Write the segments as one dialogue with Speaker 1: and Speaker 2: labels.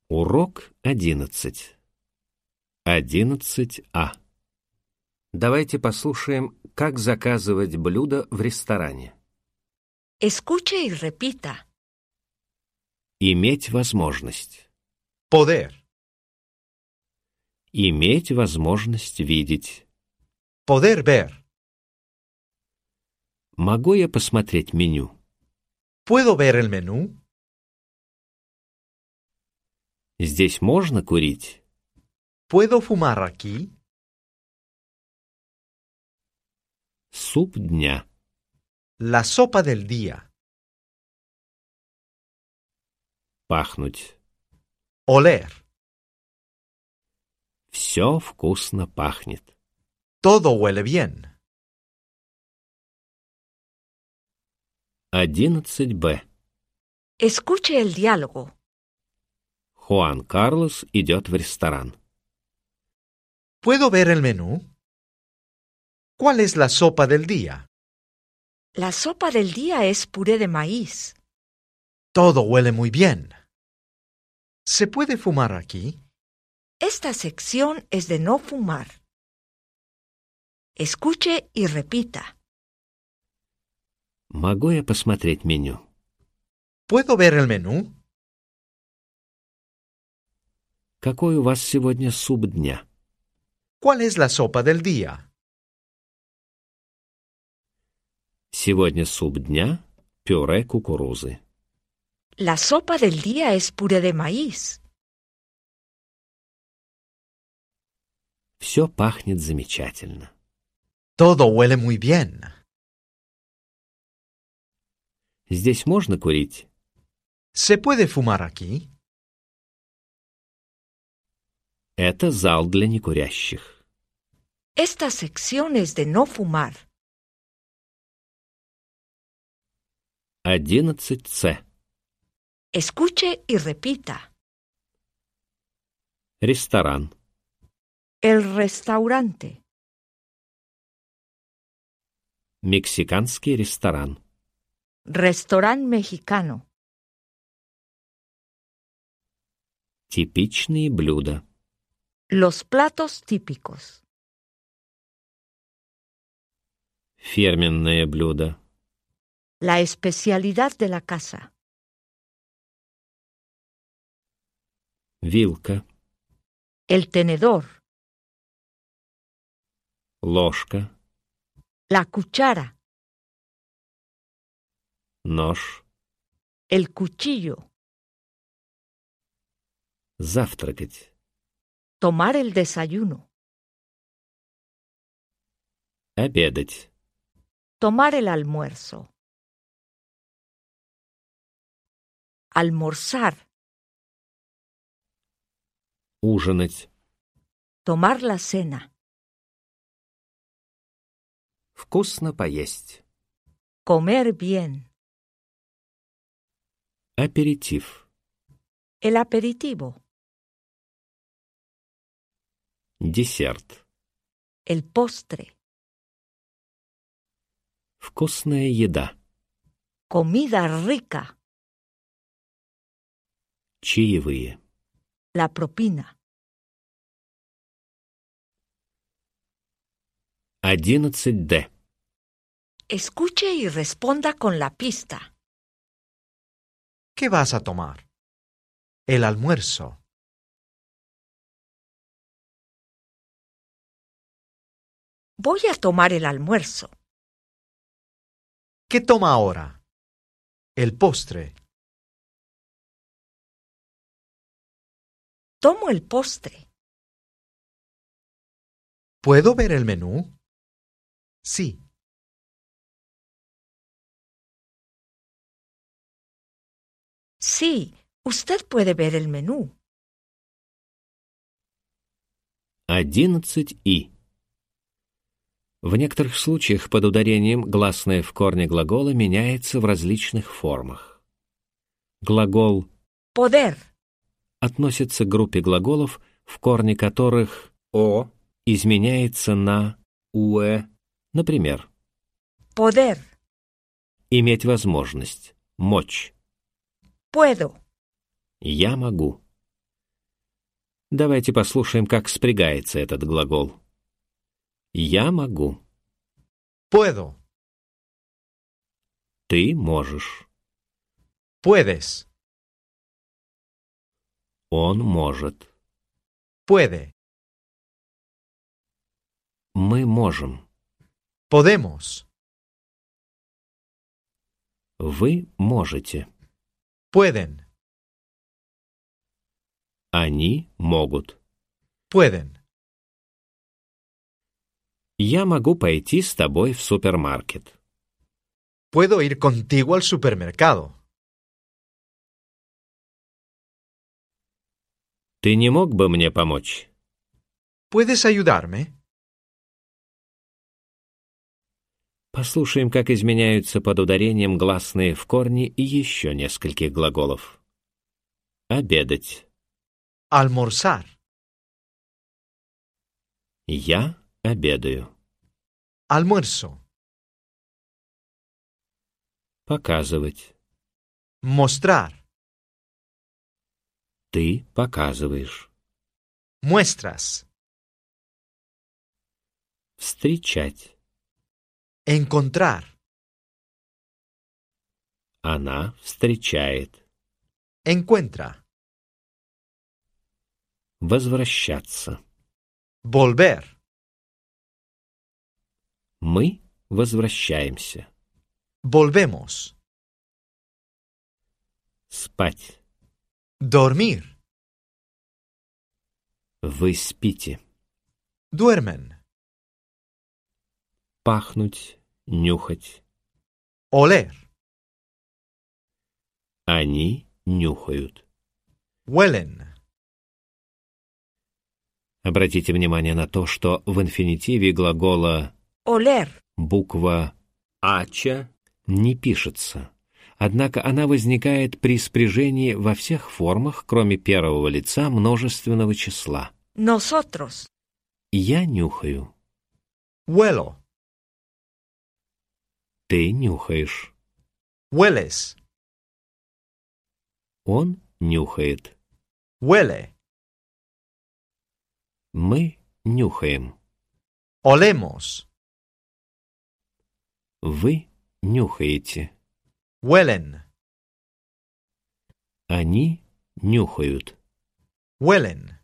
Speaker 1: Урок 11. 11А. Давайте послушаем, как заказывать блюда в ресторане.
Speaker 2: Escuche y repita.
Speaker 1: Иметь возможность.
Speaker 3: Poder.
Speaker 1: Иметь возможность видеть.
Speaker 3: Poder ver.
Speaker 1: Могу я посмотреть меню?
Speaker 3: ¿Puedo ver el menú?
Speaker 1: Здесь можно курить?
Speaker 3: ¿Puedo fumar aquí?
Speaker 1: Суп дня.
Speaker 3: La sopa del día.
Speaker 1: Пахнуть.
Speaker 3: Oler.
Speaker 1: Все вкусно пахнет.
Speaker 3: Todo huele bien.
Speaker 1: 11Б.
Speaker 2: Escuche el diálogo.
Speaker 1: Хуан Карлос идет в ресторан.
Speaker 3: ¿Puedo ver el menú? ¿Cuál es la sopa del día?
Speaker 2: La sopa del día es puré de maíz.
Speaker 3: Todo huele muy bien. ¿Se puede fumar aquí?
Speaker 2: Esta sección es de no fumar. Escuche y repita.
Speaker 1: Могу я посмотреть меню?
Speaker 3: ¿Puedo ver el menú?
Speaker 1: Какой у вас сегодня суп дня?
Speaker 3: ¿Cuál es la sopa del día?
Speaker 1: Сегодня суп дня – пюре кукурузы.
Speaker 2: La sopa del día es puré de maíz.
Speaker 1: Все пахнет замечательно.
Speaker 3: Todo huele muy bien.
Speaker 1: Здесь можно курить?
Speaker 3: ¿Se puede fumar aquí?
Speaker 1: Это зал для некурящих.
Speaker 2: Esta sección es de no fumar.
Speaker 1: 11С.
Speaker 2: Escuche y repita.
Speaker 1: Ресторан.
Speaker 2: El restaurante.
Speaker 1: Мексиканский ресторан.
Speaker 2: Restaurante mexicano.
Speaker 1: Типичные блюда.
Speaker 2: Los platos típicos.
Speaker 1: Фирменное блюдо.
Speaker 2: La especialidad de la casa.
Speaker 1: Вилка.
Speaker 2: El tenedor.
Speaker 1: Ложка.
Speaker 2: La cuchara.
Speaker 1: Нож.
Speaker 2: El cuchillo.
Speaker 1: Завтракать.
Speaker 2: Tomar el desayuno.
Speaker 1: Обедать.
Speaker 2: Tomar el almuerzo. Almorzar.
Speaker 1: Ужинать.
Speaker 2: Tomar la cena.
Speaker 1: Вкусно поесть.
Speaker 2: Comer bien.
Speaker 1: Аперитив.
Speaker 2: El aperitivo.
Speaker 1: Десерт.
Speaker 2: El postre.
Speaker 1: Вкусная еда.
Speaker 2: Comida rica.
Speaker 1: Чаевые.
Speaker 2: La propina.
Speaker 1: 11Д.
Speaker 2: Escuche y responda con la pista.
Speaker 3: ¿Qué vas a tomar? El almuerzo.
Speaker 2: Voy a tomar el almuerzo.
Speaker 3: ¿Qué toma ahora? El postre.
Speaker 2: Tomo el postre.
Speaker 3: ¿Puedo ver el menú? Sí.
Speaker 2: Sí, usted puede ver el menú.
Speaker 1: 11И. В некоторых случаях под ударением гласное в корне глагола меняется в различных формах. Глагол
Speaker 2: Poder.
Speaker 1: относится к группе глаголов, в корне которых «о» изменяется на «уэ». Например,
Speaker 2: Poder.
Speaker 1: иметь возможность, мочь.
Speaker 2: Puedo.
Speaker 1: Я могу. Давайте послушаем, как спрягается этот глагол. Я могу.
Speaker 3: Puedo.
Speaker 1: Ты можешь.
Speaker 3: Puedes.
Speaker 1: Он может.
Speaker 3: Puede.
Speaker 1: Мы можем.
Speaker 3: Podemos.
Speaker 1: Вы можете.
Speaker 3: Pueden.
Speaker 1: Они могут.
Speaker 3: Pueden.
Speaker 1: Я могу пойти с тобой в супермаркет.
Speaker 3: Puedo ir contigo al supermercado.
Speaker 1: Ты не мог бы мне помочь?
Speaker 3: ¿Puedes ayudarme?
Speaker 1: Послушаем, как изменяются под ударением гласные в корне и еще нескольких глаголов. Обедать.
Speaker 3: Almorzar.
Speaker 1: Я обедаю.
Speaker 3: Almuerzo.
Speaker 1: Показывать.
Speaker 3: Mostrar.
Speaker 1: Ты показываешь.
Speaker 3: Muestras.
Speaker 1: Встречать.
Speaker 3: Encontrar.
Speaker 1: Она встречает.
Speaker 3: Encuentra.
Speaker 1: Возвращаться.
Speaker 3: Volver.
Speaker 1: Мы возвращаемся.
Speaker 3: Volvemos.
Speaker 1: Спать.
Speaker 3: Dormir.
Speaker 1: Вы спите.
Speaker 3: Duermen.
Speaker 1: Пахнуть, нюхать.
Speaker 3: Oler.
Speaker 1: Они нюхают.
Speaker 3: Huelen.
Speaker 1: Обратите внимание на то, что в инфинитиве глагола
Speaker 2: oler,
Speaker 1: буква «ача» не пишется. Однако она возникает при спряжении во всех формах, кроме первого лица множественного числа.
Speaker 2: nosotros,
Speaker 1: Я нюхаю.
Speaker 3: Huelo.
Speaker 1: Ты нюхаешь.
Speaker 3: Hueles.
Speaker 1: Он нюхает.
Speaker 3: Huele.
Speaker 1: Мы нюхаем.
Speaker 3: Olemos.
Speaker 1: Вы нюхаете.
Speaker 3: Huelen.
Speaker 1: Они нюхают.
Speaker 3: Huelen.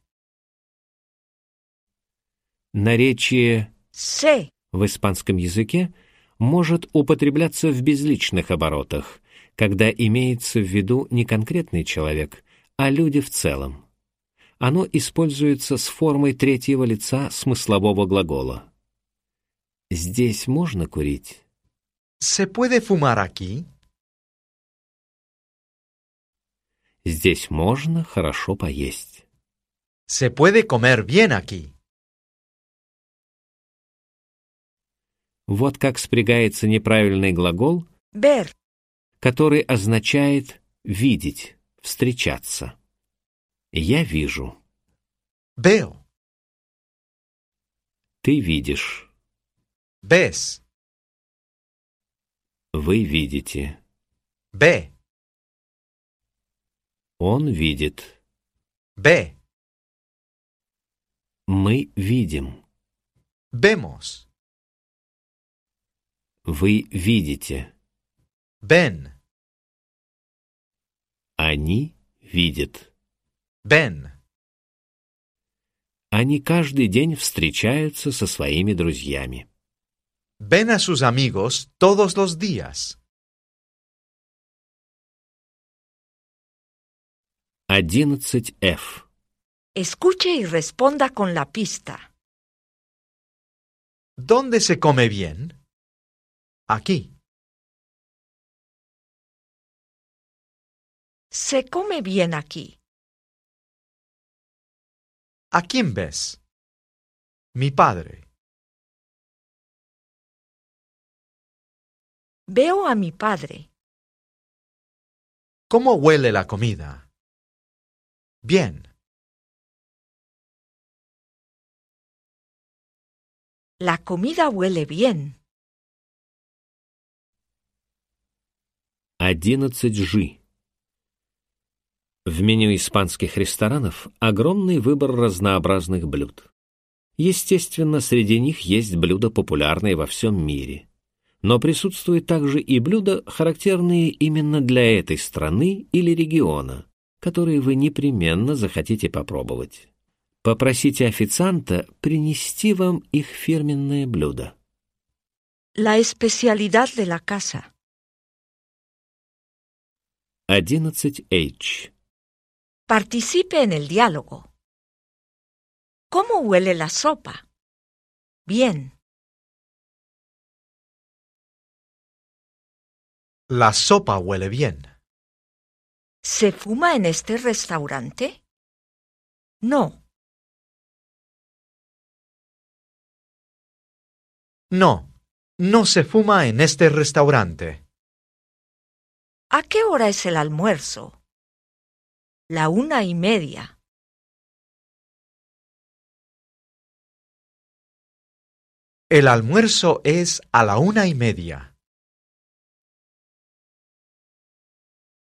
Speaker 1: Наречие
Speaker 2: sé,
Speaker 1: в испанском языке может употребляться в безличных оборотах, когда имеется в виду не конкретный человек, а люди в целом. Оно используется с формой третьего лица смыслового глагола. Здесь можно курить?
Speaker 3: ¿Se puede fumar aquí?
Speaker 1: Здесь можно хорошо поесть.
Speaker 3: ¿Se puede comer bien aquí?
Speaker 1: Вот как спрягается неправильный глагол,
Speaker 2: ver,
Speaker 1: который означает «видеть», «встречаться». Я вижу.
Speaker 3: Veo.
Speaker 1: Ты видишь.
Speaker 3: Ves.
Speaker 1: Вы видите.
Speaker 3: Ve.
Speaker 1: Он видит.
Speaker 3: Ve.
Speaker 1: Мы видим.
Speaker 3: Vemos.
Speaker 1: Вы видите.
Speaker 3: Ven.
Speaker 1: Они видят.
Speaker 3: Ven.
Speaker 1: Они каждый день встречаются со своими друзьями.
Speaker 3: Ven a sus amigos todos los días.
Speaker 1: 11F.
Speaker 2: escuche y responda con la pista.
Speaker 3: ¿Dónde se come bien? Aquí.
Speaker 2: Se come bien aquí.
Speaker 3: ¿A quién ves? Mi padre.
Speaker 2: Veo a mi padre.
Speaker 3: ¿Cómo huele la comida? Bien.
Speaker 2: La comida huele bien.
Speaker 1: 11G. В меню испанских ресторанов огромный выбор разнообразных блюд. Естественно, среди них есть блюда, популярные во всем мире. Но присутствуют также и блюда, характерные именно для этой страны или региона, которые вы непременно захотите попробовать. Попросите официанта принести вам их фирменное блюдо.
Speaker 2: La especialidad de la casa.
Speaker 1: 11H.
Speaker 2: Participe en el diálogo. ¿Cómo huele la sopa? Bien.
Speaker 3: La sopa huele bien.
Speaker 2: ¿Se fuma en este restaurante? No.
Speaker 3: No, no se fuma en este restaurante.
Speaker 2: ¿A qué hora es el almuerzo? 1:30.
Speaker 3: El almuerzo es a la 1:30.